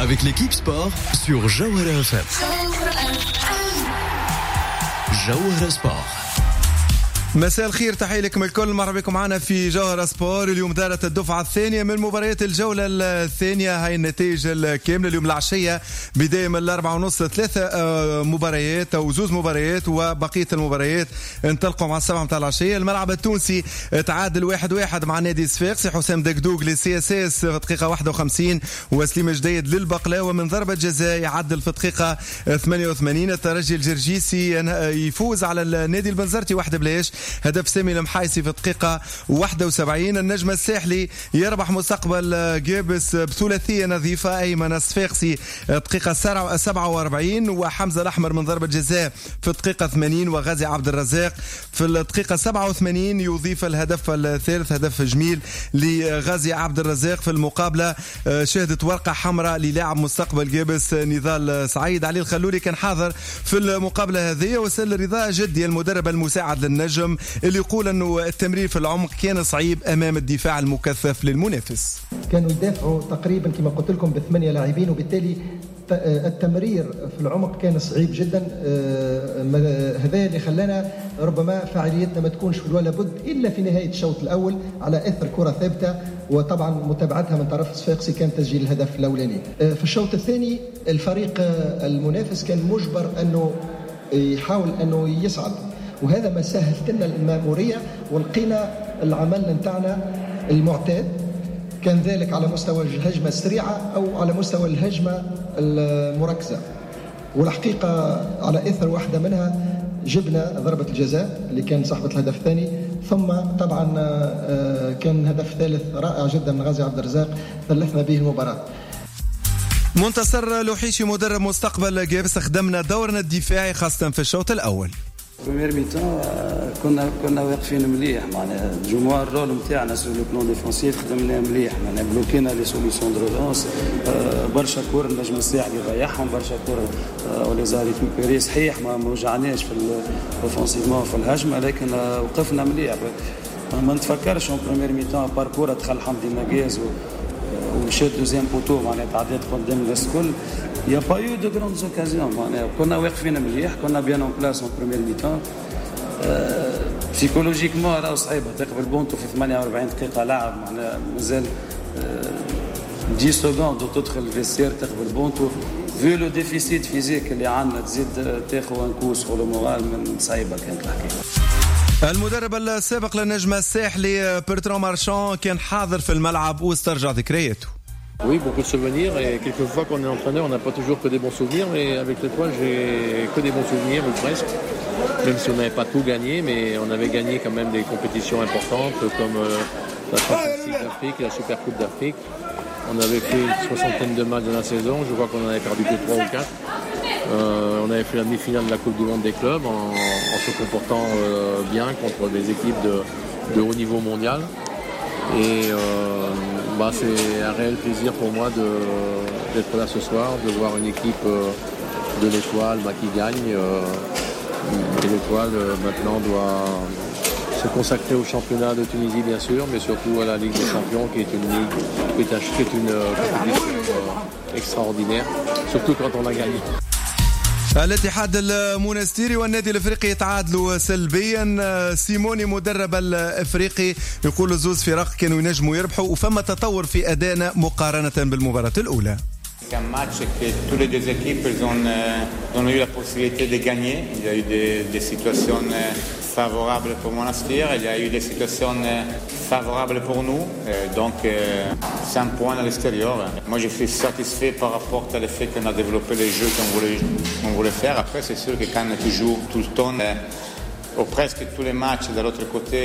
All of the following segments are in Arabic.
avec l'équipe sport sur Jawhara FM. Jawhara Sport. مساء الخير، تحية لكم الكل، مرحبا بكم معنا في جوهرة سبور. اليوم دارت الدفعة الثانية من مباريات الجولة الثانية. هاي النتائج الكاملة اليوم العشية، بداية من 4:30 3 مباريات أو 2 مباريات، وبقية المباريات انطلقوا مع 7 متاع العشية. الملعب التونسي تعادل 1-1 مع نادي صفاقسي. حسام دقدوق لسي اس اس في دقيقة 51، وسليم جديد للبقلاوة من ضربة جزاء يعدل في دقيقة 88. الترجي الجرجيسي يفوز على النادي البنزرتي 1-0، هدف سامي المحايسي في دقيقة 71. النجم الساحلي يربح مستقبل جابس بثلاثية نظيفة، أيمن الصفاقسي دقيقة 47، وحمزة الأحمر من ضربة جزاء في دقيقة 80، وغازي عبد الرزاق في الدقيقة 87 يضيف الهدف الثالث، هدف جميل لغازي عبد الرزاق. في المقابلة شهدت ورقة حمراء للاعب مستقبل جابس نضال سعيد. علي الخلولي كان حاضر في المقابلة هذه، وسل رضا جدي المدرب المساعد للنجم اللي يقول انه التمرير في العمق كان صعيب امام الدفاع المكثف للمنافس. كانوا يدافعوا تقريبا كما قلت لكم ب8 لاعبين، وبالتالي التمرير في العمق كان صعيب جدا. هذا اللي خلانا ربما فعاليتنا ما تكونش ولا بد الا في نهايه الشوط الاول على اثر كره ثابته، وطبعا متابعتها من طرف صفاقسي كان تسجيل الهدف الاولاني. في الشوط الثاني الفريق المنافس كان مجبر انه يحاول انه يصعد، وهذا ما سهلت لنا الماموريه، ولقينا العمل نتاعنا المعتاد، كان ذلك على مستوى الهجمه السريعه او على مستوى الهجمه المركزه. والحقيقه على اثر واحده منها جبنا ضربه الجزاء اللي كان صاحبه الهدف الثاني، ثم طبعا كان هدف ثالث رائع جدا من غازي عبد الرزاق ثلثنا به المباراه. منتصر لوحيشي مدرب مستقبل جابس، خدمنا دورنا الدفاعي خاصه في الشوط الاول. بروميير ميتون كنا واقفين مليح، معناها الجمهور الرول نتاعنا سو لو بلون ديفونسيف خدمنا مليح، معناها بلوكينا لي سوليسيون دو ريلونس. برشا كور النجم الساحلي ضيعهم، برشا كور وليزا ريكوبيري صحيح ما وجعناش في الاوفنسيفمون في الهجمه، لكن وقفنا مليح. ما نتفكرش اون بروميير ميتون باركور دخل حمدي ناقاز ومشى دوزيام بوتو، معناها تعديت قدام الناس الكل. يا با يو دو غراندز اوكازيون، معناها كنا واقفين مليح، كنا بيان اون بلاس اون بروميير ميتون. بسيكولوجيكمون راهو صعيبه تقبل بونتو في 48 دقيقه لاعب، معناها مازال 10 سكوند وتدخل الفيستير تقبل بونتو. في لو ديفيسيت فيزيك اللي عندنا تزيد تاخذ ان كوس ولا مورال، من صعيبه كانت الحكايه. المدرب السابق للنجم الساحلي برتران مارشان كان حاضر في الملعب واسترجع ذكرياته. Oui, beaucoup de souvenirs, et quelquefois quand on est entraîneur, on n'a pas toujours que des bons souvenirs, mais avec l'étoile, j'ai que des bons souvenirs, ou presque. Même si on n'avait pas tout gagné, mais on avait gagné quand même des compétitions importantes, comme la Champions d'Afrique et la Super Coupe d'Afrique. On avait fait une 60aine de matchs dans la saison, je crois qu'on en avait perdu que 3 ou 4. On avait fait la demi-finale de la Coupe du Monde des clubs en se comportant bien contre des équipes de haut niveau mondial. Et c'est un réel plaisir pour moi d'être là ce soir, de voir une équipe de l'Étoile qui gagne. Et l'Étoile maintenant doit se consacrer au championnat de Tunisie bien sûr, mais surtout à la Ligue des Champions qui est une ligue qui est une compétition extraordinaire, surtout quand on a gagné. الاتحاد المونستيري والنادي الافريقي يتعادلوا سلبيا. سيموني مدرب الافريقي يقول الزوز فرق كانوا ينجموا يربحوا، وفما تطور في ادائنا مقارنه بالمباراه الاولى. C'est un match que toutes les deux équipes ont eu la possibilité de gagner. Il y a eu des situations favorables pour Monastir, il y a eu des situations favorables pour nous. Donc c'est un point à l'extérieur. Moi je suis satisfait par rapport à le fait qu'on a développé les jeux qu'on voulait faire. Après c'est sûr que quand tu joues tout le temps, ou presque tous les matchs de l'autre côté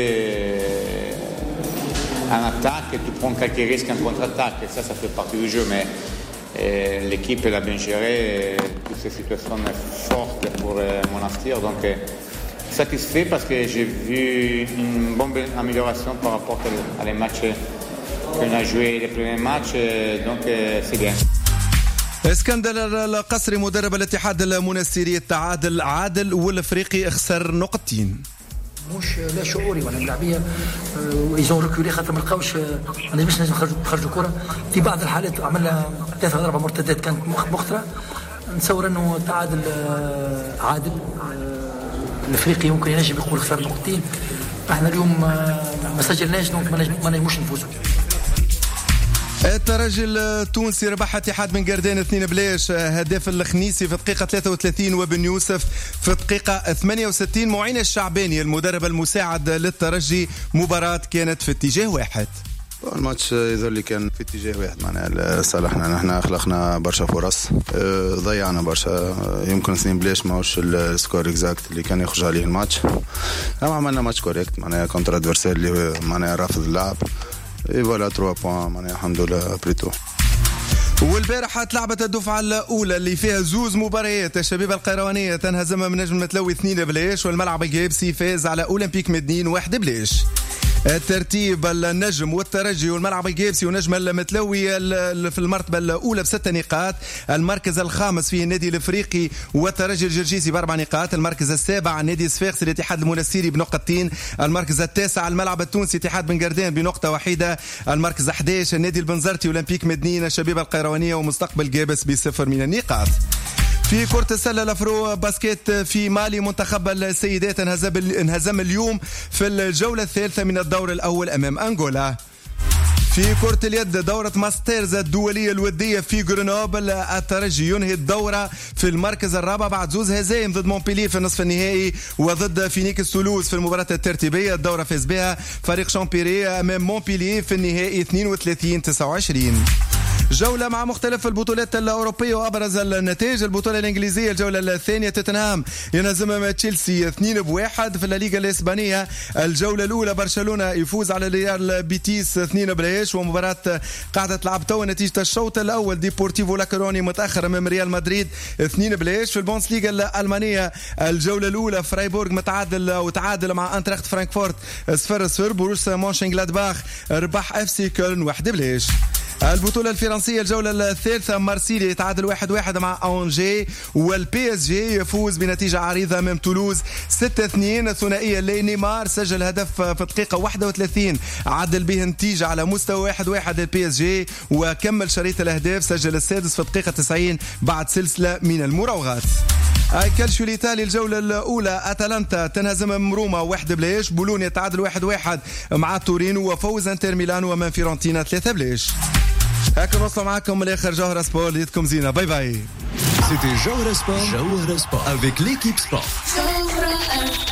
en attaque, tu prends quelques risques en contre-attaque. Et ça fait partie du jeu. Mais l'équipe elle a bien géré toutes ces situations fortes pour Monastir. Donc satisfait parce que j'ai vu une bonne amélioration par rapport à les matchs qu'on a joué les premiers matchs. Donc c'est bien. اسكندر القصري مدرب الاتحاد المونستيري التعادل عادل والافريقي خسر نقطتين. مش لا شعوري ولا ملاعبيه يزون ركولي خاطر ما لقاوش ما نجمش نخرجوا كره. في بعض الحالات عملنا 3 4 مرتدات كانت مخطره. نتصور انه التعادل عادل. الافريقي يمكن ينجم يقول خسر نقطتين. احنا اليوم ما سجلناش دونك ما نجموش نفوزوا. الترجي التونسي ربح اتحاد بن قردان 2-0. هداف الخنيسي في دقيقة 33 وبن يوسف في دقيقة 68. معين الشعباني المدرب المساعد للترجي. مباراة كانت في اتجاه واحد. الماتش يظهر لي كان في اتجاه واحد معناها لصالحنا. نحن خلقنا برشا فرص ضيعنا برشا. يمكن 2-0 ماهوش السكور اكزاكت اللي كان يخرج عليه الماتش. اما عملنا ماتش كوريكت معناها كونتر ادفرسير اللي معناها رافض اللعب. اي فوالا 3 بوان معناها الحمد لله بريتو. والبارحة تلعبت الدفعة الأولى اللي فيها زوز مباريات. الشبيبة القيروانية تنهزم من نجم المتلوي 2-0 والملعب الجابسي فاز على أولمبيك مدنين 1-0. الترتيب النجم والترجي والملعب الجابسي ونجم المتلوي في المرتبة الأولى ب6 نقاط. المركز الخامس فيه النادي الإفريقي والترجي الجرجيسي ب4 نقاط. المركز السابع النادي صفاقسي الاتحاد المنستيري بنقطتين. المركز التاسع الملعب التونسي اتحاد بن قردان بنقطة واحدة. المركز 11 النادي البنزرتي أولمبيك مدنين الشبيبة القيروانية ومستقبل جابس ب0 من النقاط. في كرة السلة الأفرو باسكيت في مالي منتخب السيدات انهزم اليوم في الجولة الثالثة من الدور الأول أمام أنغولا. في كرة اليد دورة ماسترز الدولية الودية في غرينوبل الترجي ينهي الدورة في المركز الرابع بعد 2 هزايم ضد مونبيلي في النصف النهائي وضد فينيكس تولوز في المباراة الترتيبية. الدورة فاز بها فريق شامبيري أمام مونبيلي في النهائي 32-29. جولة مع مختلف البطولات الأوروبية وأبرز النتائج. البطولة الإنجليزية الجولة الثانية توتنهام ينهزم تشيلسي 2-1 في الليغا الإسبانية. الجولة الأولى برشلونة يفوز على ريال بيتيس 2-0 ومباراة قاعدة تلعب توا نتيجة الشوط الأول. ديبورتيفو لاكروني متأخر من ريال مدريد 2-0 في البوندسليغا الألمانية. الجولة الأولى فرايبورغ تعادل مع أنتراخت فرانكفورت 0-0. بروسيا مونشنغلادباخ ربح اف سي كولن 1-0. البطولة الفرنسية الجولة الثالثة مارسيليا يتعادل 1-1 مع أونجي والبي اس جي يفوز بنتيجة عريضة أمام تولوز 6-2. ثنائية لنيمار سجل هدف في دقيقة 31 عدل به النتيجة على مستوى 1-1 للبي اس جي وكمل شريط الأهداف سجل السادس في دقيقة 90 بعد سلسلة من المراوغات. الكالشيو الإيطالي الجولة الأولى أتلانتا تنهزم من روما 1-0. بولونيا يتعادل 1-1 مع تورينو وفوز انتر ميلان ومن فيرونتينا 3-0. هكا نوصل معكم الآخر جوهرة سبور. ليتكم زينة. باي باي. C'était Jawahara Sport avec l'équipe sport.